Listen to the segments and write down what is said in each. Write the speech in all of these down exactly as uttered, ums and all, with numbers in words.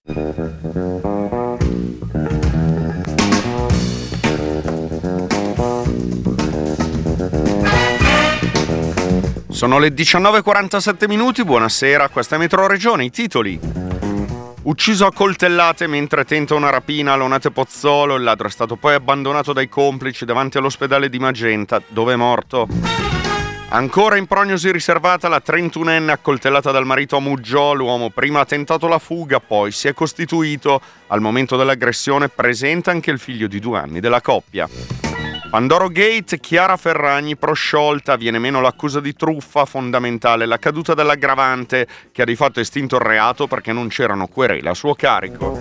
Sono le diciannove e quarantasette minuti, buonasera, questa è Metro Regione, i titoli. Ucciso a coltellate mentre tenta una rapina a Lonate Pozzolo, il ladro è stato poi abbandonato dai complici davanti all'ospedale di Magenta, dove è morto. Ancora in prognosi riservata la trentunenne accoltellata dal marito a Muggiò, l'uomo prima ha tentato la fuga, poi si è costituito. Al momento dell'aggressione presente anche il figlio di due anni della coppia. Pandoro Gate, Chiara Ferragni prosciolta, viene meno l'accusa di truffa, fondamentale la caduta dell'aggravante che ha di fatto estinto il reato perché non c'erano querele a suo carico.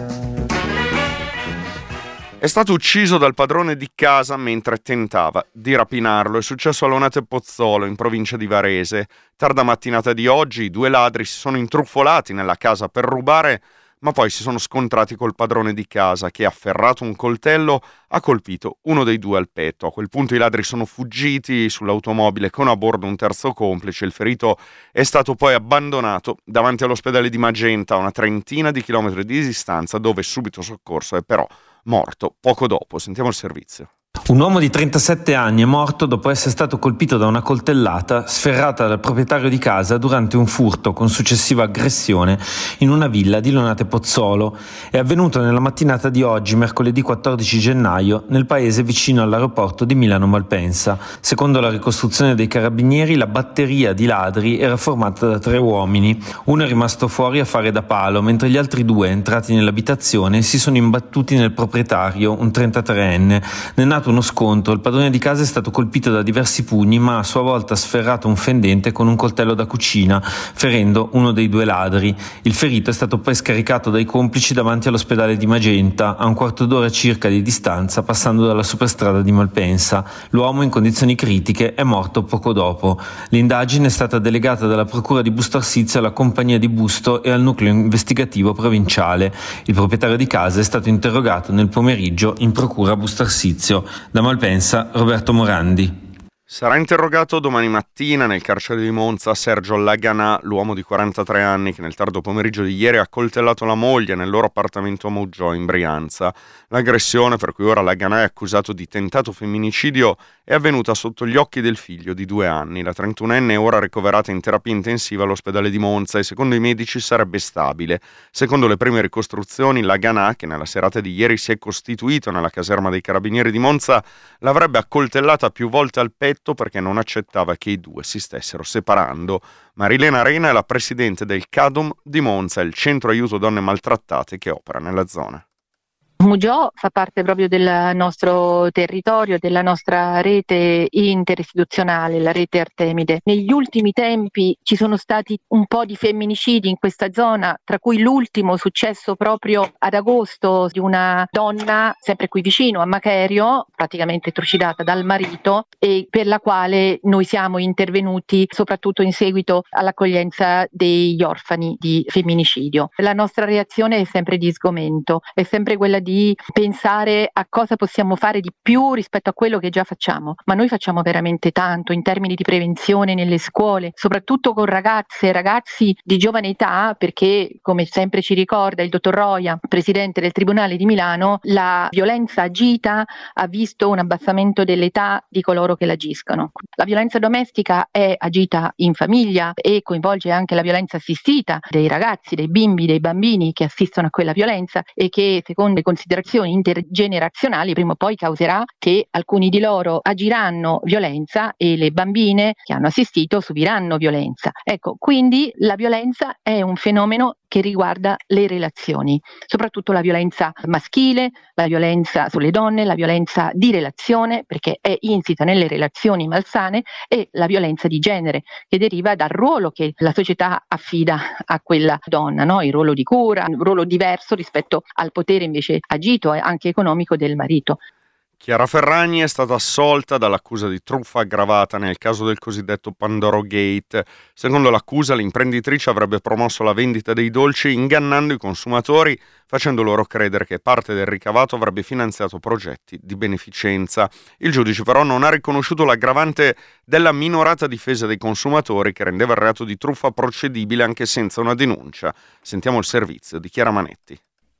È stato ucciso dal padrone di casa mentre tentava di rapinarlo. È successo a Lonate Pozzolo, in provincia di Varese. Tarda mattinata di oggi i due ladri si sono intrufolati nella casa per rubare, ma poi si sono scontrati col padrone di casa che, afferrato un coltello, ha colpito uno dei due al petto. A quel punto i ladri sono fuggiti sull'automobile con a bordo un terzo complice. Il ferito è stato poi abbandonato davanti all'ospedale di Magenta, a una trentina di chilometri di distanza, dove subito soccorso è però morto poco dopo. Sentiamo il servizio. Un uomo di trentasette anni è morto dopo essere stato colpito da una coltellata sferrata dal proprietario di casa durante un furto con successiva aggressione in una villa di Lonate Pozzolo. È avvenuto nella mattinata di oggi, mercoledì quattordici gennaio, nel paese vicino all'aeroporto di Milano Malpensa. Secondo la ricostruzione dei carabinieri, la batteria di ladri era formata da tre uomini. Uno è rimasto fuori a fare da palo, mentre gli altri due, entrati nell'abitazione, si sono imbattuti nel proprietario, un trentatreenne. Ne è nato uno scontro, il padrone di casa è stato colpito da diversi pugni, ma a sua volta ha sferrato un fendente con un coltello da cucina, ferendo uno dei due ladri. Il ferito è stato poi scaricato dai complici davanti all'ospedale di Magenta, a un quarto d'ora circa di distanza, passando dalla superstrada di Malpensa. L'uomo, in condizioni critiche, è morto poco dopo. L'indagine è stata delegata dalla procura di Busto Arsizio alla compagnia di Busto e al nucleo investigativo provinciale. Il proprietario di casa è stato interrogato nel pomeriggio in procura a Busto Arsizio. Da Malpensa, Roberto Morandi. Sarà interrogato domani mattina nel carcere di Monza Sergio Laganà, l'uomo di quarantatré anni che nel tardo pomeriggio di ieri ha coltellato la moglie nel loro appartamento a Muggiò in Brianza. L'aggressione, per cui ora Laganà è accusato di tentato femminicidio, è avvenuta sotto gli occhi del figlio di due anni. La trentunenne è ora ricoverata in terapia intensiva all'ospedale di Monza e secondo i medici sarebbe stabile. Secondo le prime ricostruzioni, Laganà, che nella serata di ieri si è costituito nella caserma dei carabinieri di Monza, l'avrebbe accoltellata più volte al petto perché non accettava che i due si stessero separando. Marilena Arena è la presidente del CADOM di Monza, il centro aiuto donne maltrattate che opera nella zona. Muggiò fa parte proprio del nostro territorio, della nostra rete interistituzionale, la rete Artemide. Negli ultimi tempi ci sono stati un po' di femminicidi in questa zona, tra cui l'ultimo successo proprio ad agosto di una donna, sempre qui vicino a Macherio, praticamente trucidata dal marito e per la quale noi siamo intervenuti soprattutto in seguito all'accoglienza degli orfani di femminicidio. La nostra reazione è sempre di sgomento, è sempre quella di di pensare a cosa possiamo fare di più rispetto a quello che già facciamo, ma noi facciamo veramente tanto in termini di prevenzione nelle scuole, soprattutto con ragazze e ragazzi di giovane età, perché come sempre ci ricorda il dottor Roia, presidente del Tribunale di Milano, la violenza agita ha visto un abbassamento dell'età di coloro che l'agiscono. La violenza domestica è agita in famiglia e coinvolge anche la violenza assistita dei ragazzi, dei bimbi, dei bambini che assistono a quella violenza e che secondo le considerazioni intergenerazionali prima o poi causerà che alcuni di loro agiranno violenza e le bambine che hanno assistito subiranno violenza. Ecco, quindi la violenza è un fenomeno che riguarda le relazioni, soprattutto la violenza maschile, la violenza sulle donne, la violenza di relazione, perché è insita nelle relazioni malsane, e la violenza di genere, che deriva dal ruolo che la società affida a quella donna, no? Il ruolo di cura, un ruolo diverso rispetto al potere invece agito e anche economico del marito. Chiara Ferragni è stata assolta dall'accusa di truffa aggravata nel caso del cosiddetto Pandoro Gate. Secondo l'accusa, l'imprenditrice avrebbe promosso la vendita dei dolci ingannando i consumatori, facendo loro credere che parte del ricavato avrebbe finanziato progetti di beneficenza. Il giudice però non ha riconosciuto l'aggravante della minorata difesa dei consumatori che rendeva il reato di truffa procedibile anche senza una denuncia. Sentiamo il servizio di Chiara Manetti.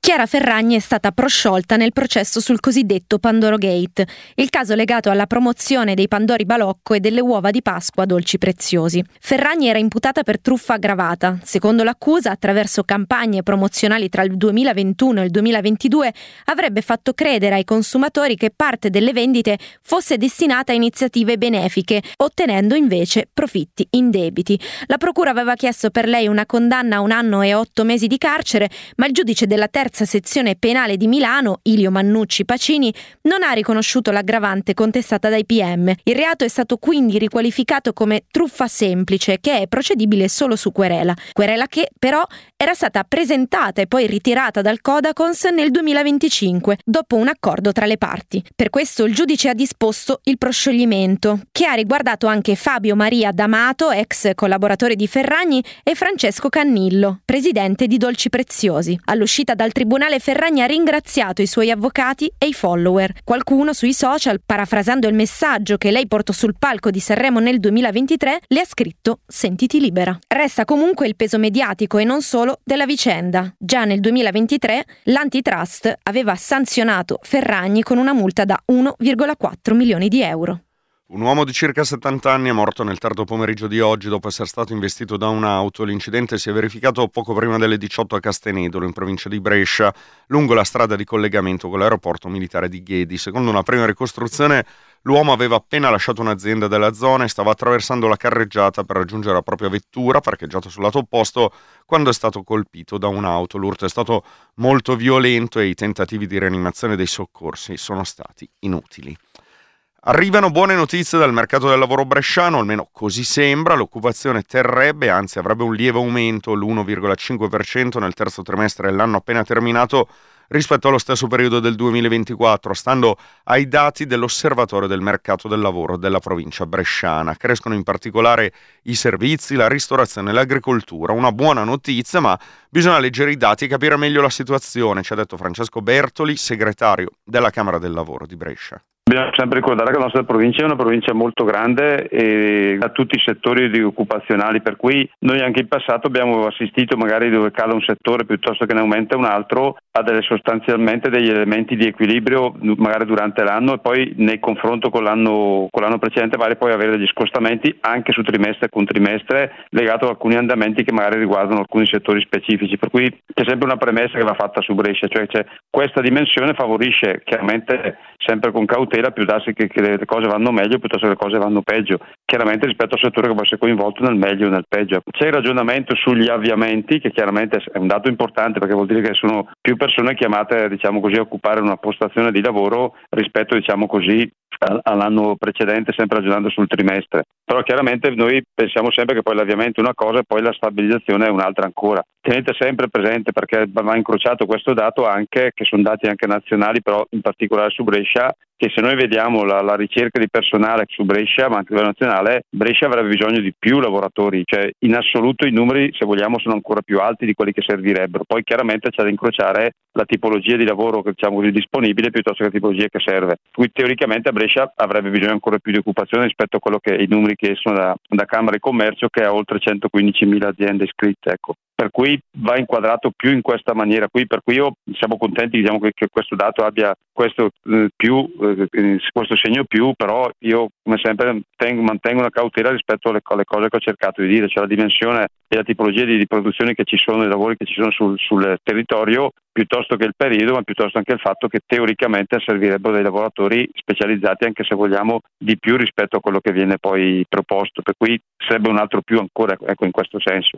Chiara Ferragni è stata prosciolta nel processo sul cosiddetto Pandoro Gate, il caso legato alla promozione dei pandori balocco e delle uova di Pasqua dolci preziosi. Ferragni era imputata per truffa aggravata. Secondo l'accusa, attraverso campagne promozionali tra il duemilaventuno e il duemilaventidue, avrebbe fatto credere ai consumatori che parte delle vendite fosse destinata a iniziative benefiche, ottenendo invece profitti indebiti. La procura aveva chiesto per lei una condanna a un anno e otto mesi di carcere, ma il giudice della terza sezione penale di Milano, Ilio Mannucci Pacini, non ha riconosciuto l'aggravante contestata dai P M. Il reato è stato quindi riqualificato come truffa semplice, che è procedibile solo su querela. Querela che, però, era stata presentata e poi ritirata dal Codacons nel duemilaventicinque, dopo un accordo tra le parti. Per questo il giudice ha disposto il proscioglimento, che ha riguardato anche Fabio Maria D'Amato, ex collaboratore di Ferragni, e Francesco Cannillo, presidente di Dolci Preziosi. All'uscita dal tribunale, Ferragni ha ringraziato i suoi avvocati e i follower. Qualcuno sui social, parafrasando il messaggio che lei portò sul palco di Sanremo nel duemilaventitré, le ha scritto «Sentiti libera». Resta comunque il peso mediatico e non solo della vicenda. Già nel duemilaventitré l'antitrust aveva sanzionato Ferragni con una multa da uno virgola quattro milioni di euro. Un uomo di circa settanta anni è morto nel tardo pomeriggio di oggi dopo essere stato investito da un'auto. L'incidente si è verificato poco prima delle diciotto a Castenedolo, in provincia di Brescia, lungo la strada di collegamento con l'aeroporto militare di Ghedi. Secondo una prima ricostruzione, l'uomo aveva appena lasciato un'azienda della zona e stava attraversando la carreggiata per raggiungere la propria vettura, parcheggiata sul lato opposto, quando è stato colpito da un'auto. L'urto è stato molto violento e i tentativi di rianimazione dei soccorsi sono stati inutili. Arrivano buone notizie dal mercato del lavoro bresciano, almeno così sembra. L'occupazione terrebbe, anzi avrebbe un lieve aumento, l'uno virgola cinque per cento nel terzo trimestre dell'anno appena terminato rispetto allo stesso periodo del duemilaventiquattro, stando ai dati dell'Osservatorio del mercato del lavoro della provincia bresciana. Crescono in particolare i servizi, la ristorazione e l'agricoltura. Una buona notizia, ma bisogna leggere i dati e capire meglio la situazione, ci ha detto Francesco Bertoli, segretario della Camera del Lavoro di Brescia. Bisogna sempre ricordare che la nostra provincia è una provincia molto grande e ha tutti i settori occupazionali, per cui noi anche in passato abbiamo assistito, magari dove cala un settore piuttosto che ne aumenta un altro, a delle sostanzialmente degli elementi di equilibrio magari durante l'anno, e poi nel confronto con l'anno, con l'anno precedente vale poi avere degli scostamenti anche su trimestre con trimestre legato a alcuni andamenti che magari riguardano alcuni settori specifici, per cui c'è sempre una premessa che va fatta su Brescia, cioè c'è questa dimensione favorisce chiaramente sempre con cautela più darsi che, che le cose vanno meglio piuttosto che le cose vanno peggio, chiaramente rispetto al settore che può essere coinvolto nel meglio e nel peggio. C'è il ragionamento sugli avviamenti, che chiaramente è un dato importante perché vuol dire che sono più persone chiamate, diciamo così, a occupare una postazione di lavoro rispetto, diciamo così, all'anno precedente, sempre ragionando sul trimestre. Però chiaramente noi pensiamo sempre che poi l'avviamento è una cosa e poi la stabilizzazione è un'altra ancora. Tenete sempre presente, perché va incrociato questo dato anche, che sono dati anche nazionali, però in particolare su Brescia, che se noi vediamo la, la ricerca di personale su Brescia, ma anche a livello nazionale, Brescia avrebbe bisogno di più lavoratori, cioè in assoluto i numeri, se vogliamo, sono ancora più alti di quelli che servirebbero. Poi chiaramente c'è da incrociare la tipologia di lavoro che, diciamo così, disponibile piuttosto che la tipologia che serve. Quindi teoricamente a Brescia avrebbe bisogno ancora più di occupazione rispetto a quello che i numeri che escono da, da Camera di Commercio, che ha oltre centoquindicimila aziende iscritte, ecco. Per cui va inquadrato più in questa maniera qui, per cui io siamo contenti, diciamo, che, che questo dato abbia questo eh, più eh, questo segno più, però io come sempre tengo, mantengo una cautela rispetto alle, alle cose che ho cercato di dire, cioè la dimensione e la tipologia di, di produzioni che ci sono, i lavori che ci sono sul, sul territorio, piuttosto che il periodo, ma piuttosto anche il fatto che teoricamente servirebbero dei lavoratori specializzati, anche se vogliamo di più rispetto a quello che viene poi proposto, per cui sarebbe un altro più ancora, ecco, in questo senso.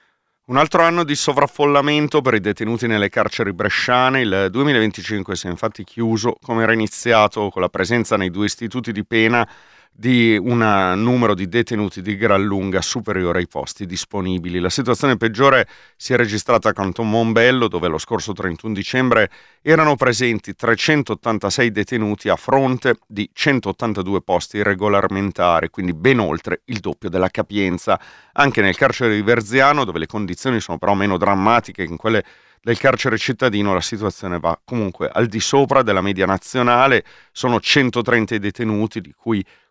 Un altro anno di sovraffollamento per i detenuti nelle carceri bresciane. Il duemilaventicinque si è infatti chiuso come era iniziato, con la presenza nei due istituti di pena di un numero di detenuti di gran lunga superiore ai posti disponibili. La situazione peggiore si è registrata a Canton Mombello, dove lo scorso trentuno dicembre erano presenti trecentottantasei detenuti a fronte di centottantadue posti regolamentari, quindi ben oltre il doppio della capienza. Anche nel carcere di Verziano, dove le condizioni sono però meno drammatiche che in quelle del carcere cittadino, la situazione va comunque al di sopra della media nazionale. Sono centotrenta i detenuti, di cui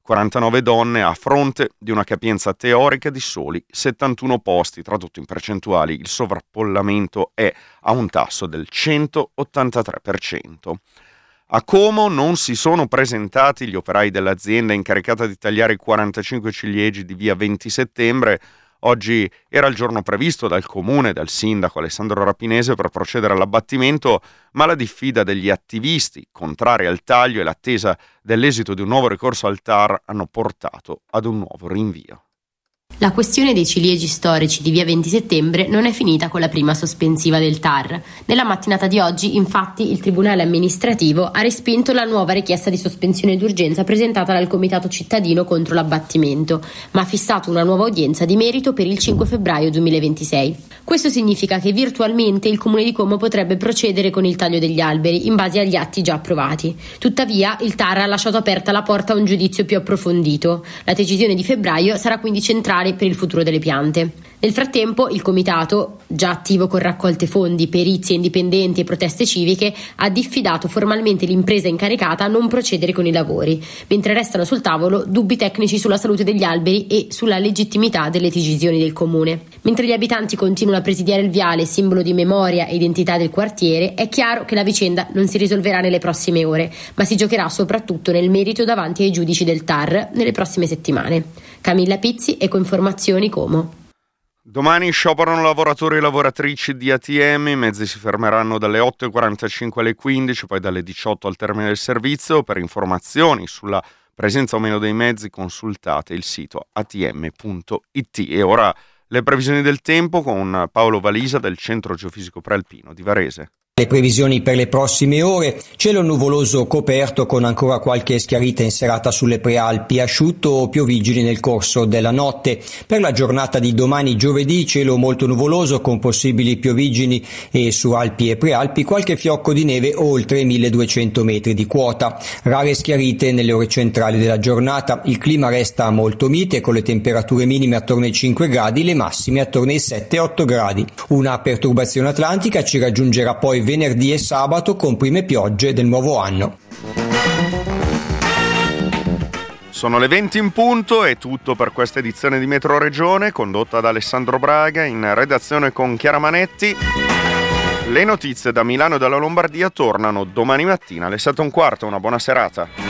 quarantanove donne a fronte di una capienza teorica di soli settantuno posti. Tradotto in percentuali, il sovraffollamento è a un tasso del centottantatré per cento. A Como non si sono presentati gli operai dell'azienda incaricata di tagliare i quarantacinque ciliegi di via venti settembre. Oggi era il giorno previsto dal comune e dal sindaco Alessandro Rapinese per procedere all'abbattimento, ma la diffida degli attivisti contrari al taglio e l'attesa dell'esito di un nuovo ricorso al T A R hanno portato ad un nuovo rinvio. La questione dei ciliegi storici di via venti settembre non è finita con la prima sospensiva del T A R. Nella mattinata di oggi, infatti, il Tribunale amministrativo ha respinto la nuova richiesta di sospensione d'urgenza presentata dal Comitato cittadino contro l'abbattimento, ma ha fissato una nuova udienza di merito per il cinque febbraio duemilaventisei. Questo significa che virtualmente il Comune di Como potrebbe procedere con il taglio degli alberi in base agli atti già approvati. Tuttavia, il T A R ha lasciato aperta la porta a un giudizio più approfondito. La decisione di febbraio sarà quindi centrale per il futuro delle piante. Nel frattempo il comitato, già attivo con raccolte fondi, perizie indipendenti e proteste civiche, ha diffidato formalmente l'impresa incaricata a non procedere con i lavori, mentre restano sul tavolo dubbi tecnici sulla salute degli alberi e sulla legittimità delle decisioni del comune. Mentre gli abitanti continuano a presidiare il viale, simbolo di memoria e identità del quartiere, è chiaro che la vicenda non si risolverà nelle prossime ore, ma si giocherà soprattutto nel merito davanti ai giudici del T A R nelle prossime settimane. Camilla Pizzi, Ecoinformazioni, Como. Domani scioperano lavoratori e lavoratrici di A T M, i mezzi si fermeranno dalle otto e quarantacinque alle quindici, poi dalle diciotto al termine del servizio. Per informazioni sulla presenza o meno dei mezzi consultate il sito a t m punto i t. E ora le previsioni del tempo con Paolo Valisa del Centro Geofisico Prealpino di Varese. Le previsioni per le prossime ore: cielo nuvoloso coperto con ancora qualche schiarita in serata sulle prealpi, asciutto o piovigili nel corso della notte. Per la giornata di domani giovedì cielo molto nuvoloso con possibili piovigini e su Alpi e prealpi qualche fiocco di neve oltre i milleduecento metri di quota. Rare schiarite nelle ore centrali della giornata. Il clima resta molto mite con le temperature minime attorno ai cinque gradi, le massime attorno ai sette otto gradi. Una perturbazione atlantica ci raggiungerà poi venerdì e sabato con prime piogge del nuovo anno. Sono le venti in punto, è tutto per questa edizione di Metro Regione, condotta da Alessandro Braga, in redazione con Chiara Manetti. Le notizie da Milano e dalla Lombardia tornano domani mattina alle sette e un quarto. Una buona serata.